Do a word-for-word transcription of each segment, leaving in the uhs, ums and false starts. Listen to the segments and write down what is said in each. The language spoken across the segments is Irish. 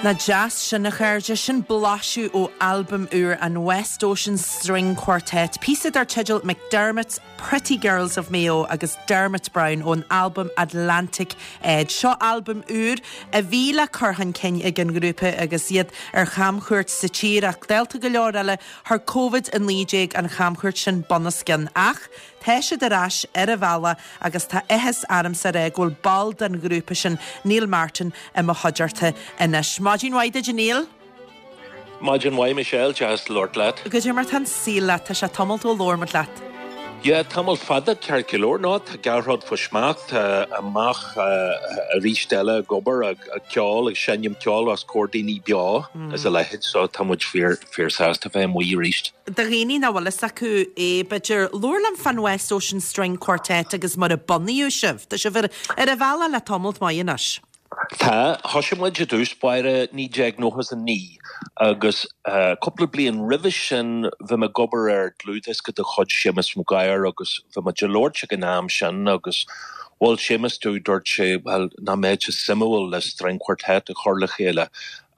Na jazz sin na chairde sin bláisiú ó album úr an West Ocean String Quartet. Písad ar titil McDermott's Pretty Girls of Mayo agus Dermot Brown ón album Atlantic Edge. Seo album úr a bhíle churhan cin ag an grúpa agus iad ar chamchuirt sa tír ach delta go leor eile th COVID an lídéig an chamchuirt sin bonascin ach Teise de ras ar a bhela agus tá ehas arm sa ré ghfuil ball den grúpa sin Neil Martin a mo hodjarta inis. Mágin waide Neil? Mágin waide Michelle, just Lord Lad. Good mar tan síla tá se tomult ó lór mat leat. Ja, tamil fada cearcilór ná tá garrod fosmacht amach a rístelle gobar a ceol ag senim ceol as cordini bia as a leid so tamud fear fear sásta fé mui ríst. Da réní na wala sacu é beidir lórlam fan West Ocean String Quartet agus mar a bonniú sif. Tá se vir ar a bhela le tomult mai inis. Tá hoisimuid a dús baire ní jeag nóchas a ní agus coppla blian rivis sin bhí me gobar ar glúdas go de chod sémas mú gair agus bhí me de lord an náam sin agus bhil sémas tú dúirt sé well na méid se simúil le String Quartet a chorla chéile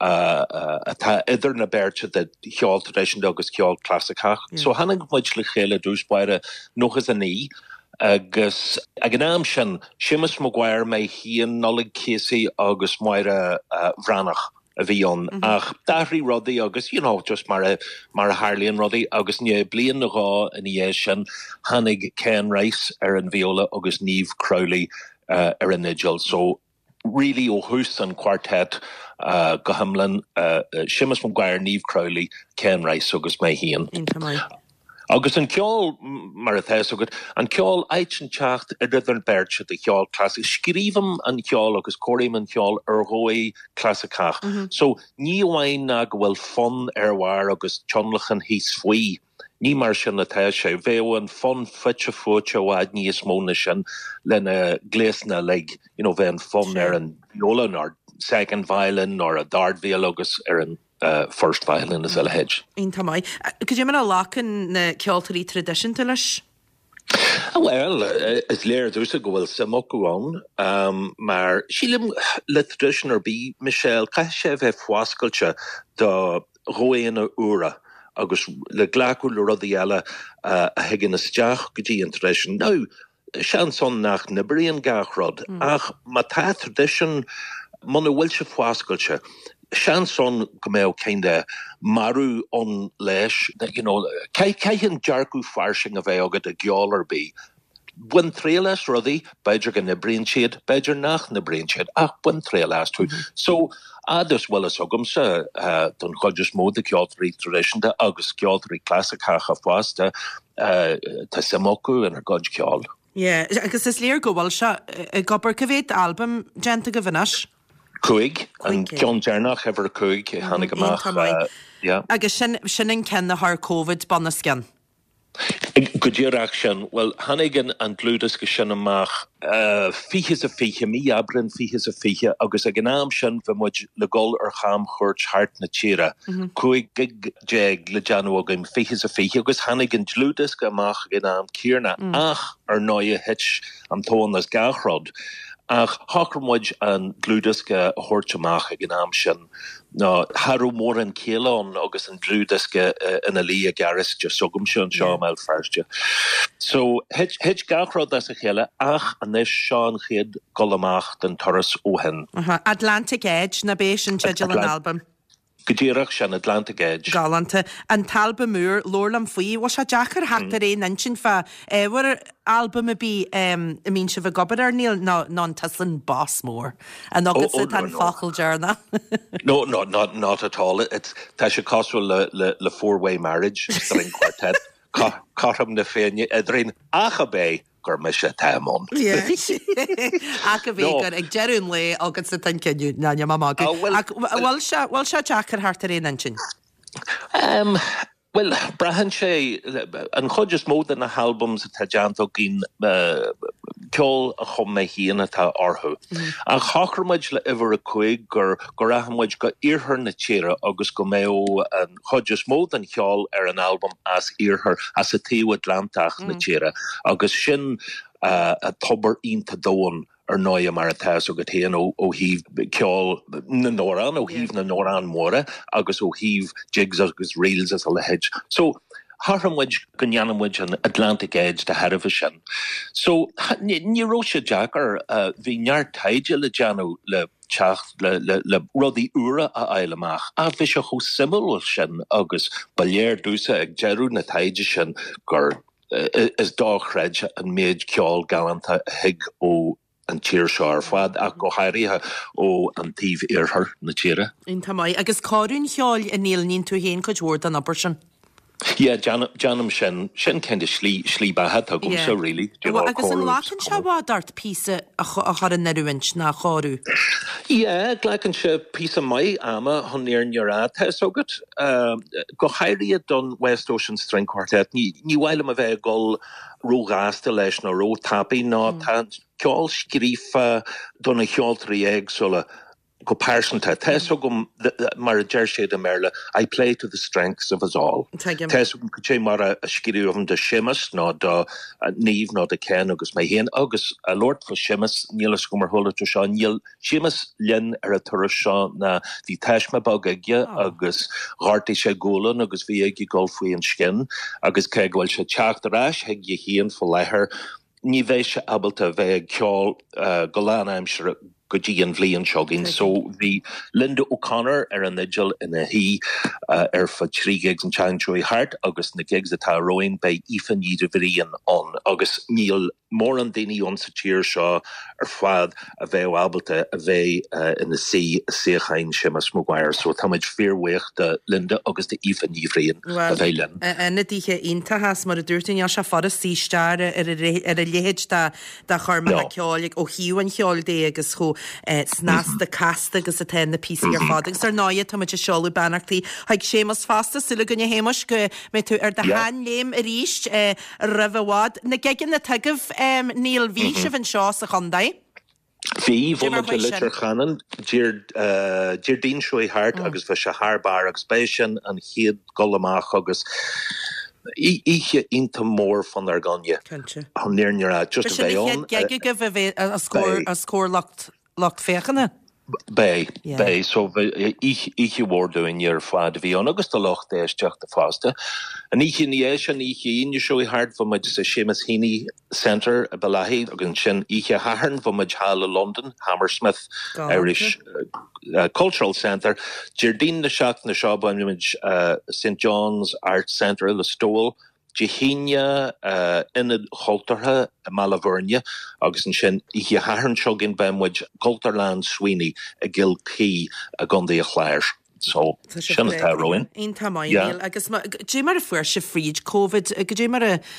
atá idir na berte de cheol tradition agus cheol clasicach. So hannig muid le chéile dús baire nóchas a ní agus ag an am sin Seamus Maguire mé hían nolig Casey agus Moira uh, Vranach a bhíon mm-hmm. ach darí rodí agus you know just mar a mar a Harleyan rodí agus ní blian na rá in é sin hannig Ken Rice ar an viola agus Niamh Crowley uh, ar an nigel so really ó hús an quartet uh, go hamlin uh, uh, Seamus Maguire, Niamh Crowley, Ken Rice agus mé hían. Agus an ceol mar a theis agad, an ceol eitsin teacht a rydyn bertse de ceol classic. Scrifam an ceol agus chorim an ceol ar hoi classicach. Mm-hmm. So, ní wain na gwel fun erwar agus tionlachan hís fwy. Ní mar sin na theis sé. Feo an fun fitcha fwtcha wad ní is móna sin lena glesna leg. You know, ve an fun er an violan or second violin or a dart viol agus er an Uh, first violin is a hedge. In tamai. Could you mean a lock in the Celtic tradition to us? Well, uh, it's later there's a goal Samoku on. Um, maar Shilim le tradition or be Michelle Kashev Fwaskelcha the Roena Ura agus le Glaku Lurodiala a Hegenestjach Gji in tradition. Now, Shanson nach Niberian Gachrod. Mm. Ach, Mata tradition Mona Wilshe Fwaskelcha. Chanson gomeo kinda maru on lesh that you know kai kai hin jarku farsing of eogad a gjoller be when trelas ruddy beiger gan brain shade beiger nach na brain shade ach when trelas too so others well as ogumsa uh don hodges mod the Celtic tradition the August Celtic classic half of was the uh Tasamoku and a god kjol yeah because this lear go well sha a gopper kavit album gente gavanash Cuig, and John Jernach ever Cuig, Hannig amach, yeah. Agus sin sin ken the har COVID bonaskin. Good year action. Well, Hannigan and Gludus geshin amach, uh, fiches a fiche, mi abrin fiches a fiche, agus a genam shin from which le gol or ham church hart na chira. Cuig gig jeg le januogim fiches a fiche, agus Hannigan Gludus gamach genam Kierna, ach, or noye hitch, am toon as gachrod. Ach, Hockermudge and Gluduska Horchamach ag an amshin. No, Haru mór an Keelon agus an Gluduska in a lia garis just sogum shun Shamel first. So, hitch hitch gachrod as a chile, ach, an ish Sean Chid Golamach den Torres Ohen. Uh-huh. Atlantic Edge, na beis an chidil an album. Gudírach sin Atlantic Edge. Galanta. An talba múr, lorlam fui, was a jacker hackter ein nanchin fa, eh, war album a be, um, I mean, shiva gobber ar Neil, no, non Teslin boss more. And not get sit and fochel jarna. No, no, not, not at all. It's, Tasha Coswell, le, le, le four-way marriage, string quartet, Cotham na Fenya, Edrin, Achabay, Misha Tamon. Yeah. Akavi got a gerun lay, I'll get the thank you, Nanya Mama. Well, shall well, shall Jacker Harter in engine? Um, well, Brahan Shay and Hodges more than the albums at Tajanto Gin Kol a Homehi and at Arhu. A Hockermudge le ever a quig or Gorahamwedge got ear her na chera, August Gomeo and Hodges more than Kjol er an album as ear her as a tea with Lantach na chera, August Shin uh, a tobber in to doon ar nóia mar atá so go téan ó ó híh ceol na nóran ó híh na nóran móra agus ó híh jigs agus reels as a lehéid. So Harhamwid ganyanamwid an Atlantic Edge de Harvishan. So ni Rocha Jacker uh vinyar taide le jano le chach le le le rodi ura a eilemach a visha ho simul shin agus balier dusa ag jeru na taide shin gur is dogred an maid kjol galanta hig o an tíir fad a go hairithe ó an tíh iarthar na tíre. Inta mai agus cáún cheáil a níl nín tú héin chuúir an abersin. Yeah, Janam Shen Shen kind of slee slee bahat a so really. Well, agus an lacan se bhdart písa a char an neruinch na choru. Yeah, glacan se písa mai ama hon near neurat has so good. Um, go hairia don West Ocean String Quartet ni ni waile ma ve gol rogaste leis na ro tapi na tan kol skrifa don a hjoltri egg sola. Go persanta teso go mar jersey de merle I play to the strengths of us all. Teso go che mar a skiri of de Seamus no da Neve no de Ken agus my hen agus a Lord for Seamus Niels Gummer Holle to Sean Niel Seamus Lynn er a Turasha na the Tashma Bogagya agus Harty se golan agus vi egi golfwi and skin agus kegwel se chach the rash heg ye hien for leher ni veisha able to ve kjol golan I'm sure Goji and Vlee and Shogging. So the Linda O'Connor er an nigel in a he uh, er for three gigs and Chang Choi Hart, August na gigs at our rowing by Ethan Yidavirian on August Neil Moran Dini on Sachir Shaw er fad a veo alberta a ve uh, in the sea Seachain Seamus Maguire. So Tamage Fearwech the Linda August the Ethan Yidavirian a veilen. En het die inta has maar de durten ja sha the sea star er er a lehid da da charma kjolik o hiu en kjol de agus ho snas de casta agus a ten the piece your father sir noia Tamage sholu banachti haig Seamus fasta sula gunja hemosh go me to er de han lem richt rivawad na gegen the tagov Um, Neil Vish van Shaw sa Hyundai. Fi von de litter gannen Jeer uh Jeerdien Shoy Hart agus va Shahar Bar expansion and heed Golamach agus ich into more van der ganje. Han near near just a on. Gege give a score a score locked locked fechene. Bei, yeah. bei, so ich ich word doing your fad vi on August the loch there just the faster. And ich in yes and ich in you show hard for my Seamus Heaney Centre Balahi again shin ich harn for my Hall London Hammersmith God, Irish uh, uh, Cultural Centre Jardine the Shock in the shop on image uh, Saint John's Art Centre Listowel Jehinia uh, in the Holterha Malavernia agus an sin ich harn shogin bemwich Culterland Sweeney a Gil Key a Gundy a Clash. So sin ta roin in tamai agus dé mar a fuair se fríd COVID go dé mar a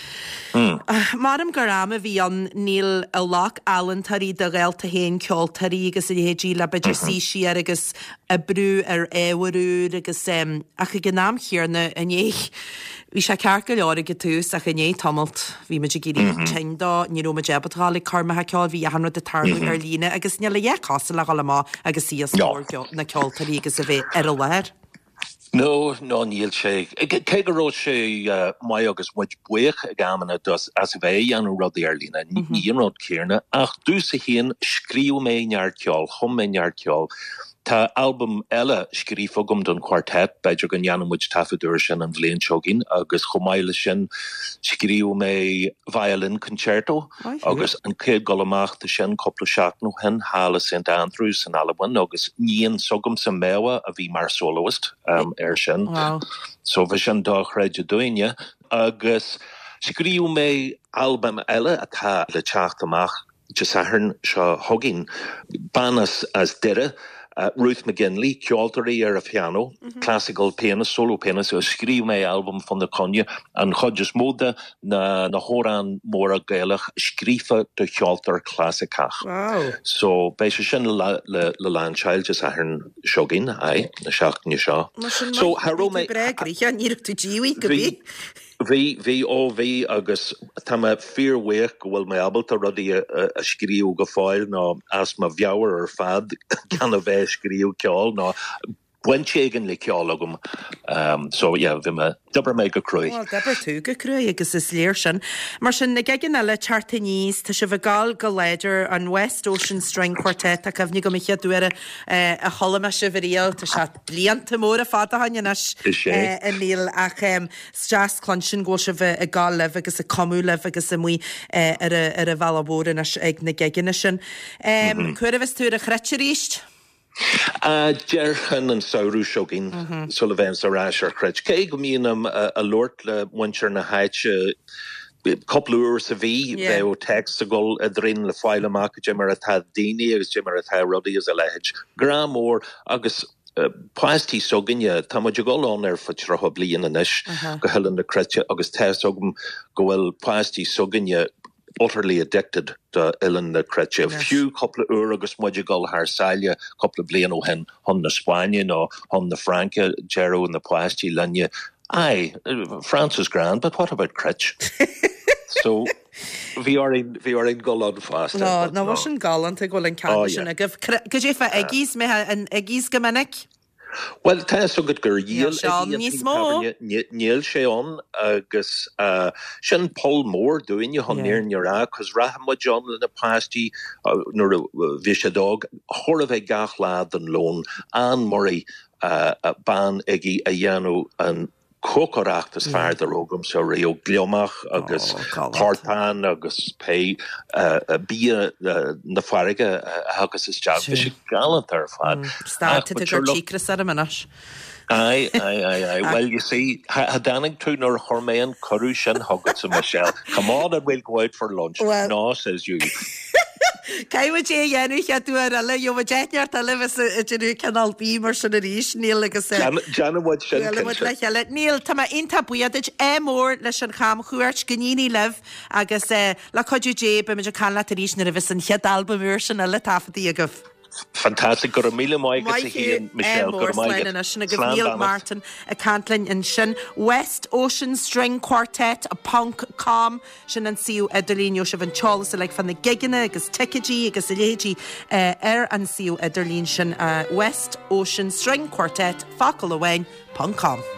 Madam Garama bhí an níl a lach Allan tarí de réalta héin ceol tarí agus a hédí le beidir sí siar agus a brú ar éharú agus sem a chu gnáam chéarna a néich hí sé cear go leir go túús a chu né tamalt hí me géirí tedá ní ma jebatála carmathe ceáil hí a hanú de tarú ar lína agus ne le dhéá le galá agus sí na ceol tarí agus a bheith ar a leir. No, no, Neil sé. Ke go sé mai agus muid buich a gamanna dus as bheith an rudi arlína. Ní rod céirna ach dús a híon scríú mé near ceol, chum mé near ceol. Tá album eile scrífa gum don quartet beidir gan Janamwid tafadur sin an bhléon seogin agus chomáile sin scríú mé violin concerto agus an céad golamach de sin coppla seachú hen hála Saint Andrews an Alban agus níon sogum sa méha a bhí mar soloist um, ar sin. Wow. So bhí sin dá chréide doine agus scríú mé album eile atá le teachtamach just ahern seo hogin banas as dire Uh, Ruth McGinley, Kjoltery er a piano, mm-hmm. classical pianist, solo pianist, so skrif my album van de konje, en chodjes mode na, na horan mora gaelig, skrifa de Kjolter klassikach. Wow. So, bij ze sin le, le, le landchild, just a hern shogin, ai, na shachten je sha. So, haro me... Ja, niet te jiwi, gebi. Vi vi o vi agus tama fear week will my able to ruddy a, a skriu go fáil no as ma viawer or fad can a ve skriu kjol no buintégin le ceolagum. Um, so, yeah, vi me dabar me go crwy. Well, dabar tú go crwy agus is léir sin. Mar sin na gegin eile chartaníos, tá se bhegal go léidir an West Ocean String Quartet a cefnig go micha dúir a chola se bhríal, tá se blianta mór a fada hainnas a níl ach stras clonsin ggó se bheith a gáil leh agus a comú leh agus a mui ar a bhallabórin ag na gegin sin. Cuir a bheits tú a chreitiríist? Uh, Gerchan and Sauru Shogin, mm-hmm. Sullivan Sarashar Kretch. Keg meanum a lord le winter na hatch couple hours of V, they will text to go a drain le file mark, Jimmerat had Dini, as Jimmerat had Roddy as a ledge. Gram or August. Pasti soginja tamaja go on there for trahobli in the nish, go helen the Kretch, August test ogum go well pasti soginja. Utterly addicted to Ellen the Kretch. A few couple of Uragus Mojigal Harsalia, couple of Bliano Hen, on the Spanian or on the Franca, Jero and the Plasti Lanya. Aye, France is grand, but what about Kretch? So we are in we are in Golan fast. No, no, wasn't Golan to Golan Canada. Could you for Eggies me an Eggies Gamanek? Well, tá so good gur yiel Neil Sheon agus sin Paul Moore doing you on near your a cause Rahma John in the pasty nor Vishadog Horave Gach lad and loan Anne Murray ban Eggy Ayano and Cocoracht as far the rogum so Rio Gliomach agus Partan agus pay bia na farige agus is job is gallant there fan started to go chicras at a minute. Aye, aye, aye, aye. Well, you see, Hadaning to nor Hormayan, Corushan, Huggets and Michelle. Come on and we'll go out for lunch. Well, no, says you. Cai wa je yenu cha tu ara yo wa jetjar ta leves a jenu canal beamer sin a ríis níl agus Jana wad sin kin Níl tá inta buadid é mór leis an cham chuirt gníní lev agus la cojú je be me canla a ríis na a vis an head album version a le tafatí agah. Fantastic go a míle mai hi Michelle go mai Neil Martin a Cantlin in sin West Ocean String Quartet a punk calm sin an siú Ederlín se van Charles like fan the gigine agus Tikiji agus léji er an siú Ederlín sin West Ocean String Quartet Fakul Awain punk calm.